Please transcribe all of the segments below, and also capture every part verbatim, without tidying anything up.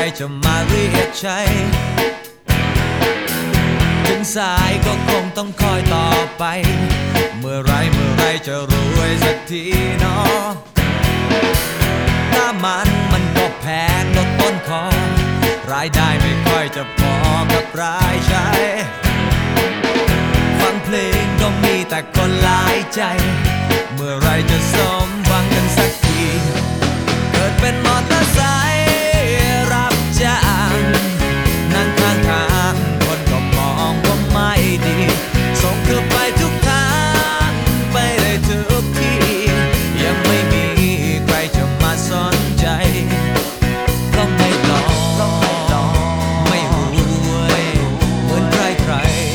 จะมาเรียกใช้ถึงสายก็คงต้องคอยต่อไปเมื่อไรเมื่อไรจะรวยสักทีเนาะน้ำมันมันก็แพงลดต้นคอรายได้ไม่ค่อยจะพอกับรายใช้ฟังเพลงก็มีแต่คนหลายใจเมื่อไรจะสมหวังกันสักทีเกิดเป็นมอเตอร์ไซค์รับจ้างนั่งข้างทางคนก็มองว่าไม่ดีส่งเธอไปทุกทางไปได้ทุกที่ยังไม่มีใครจะมาสนใจก็ไม่หลอกไม่รวยเหมือนใครใคร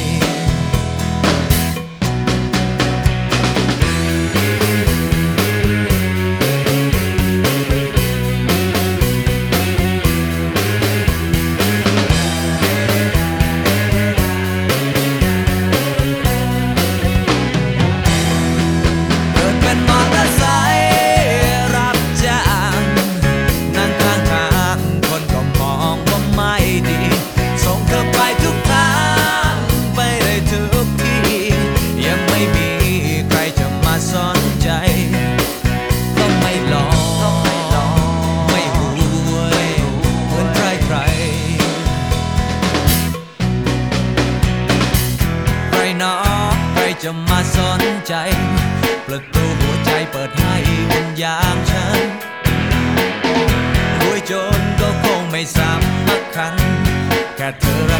จะมาสนใจประตูหัวใจเปิดให้คนอย่างฉันรวยจนก็คงไม่สำคัญแค่เธอ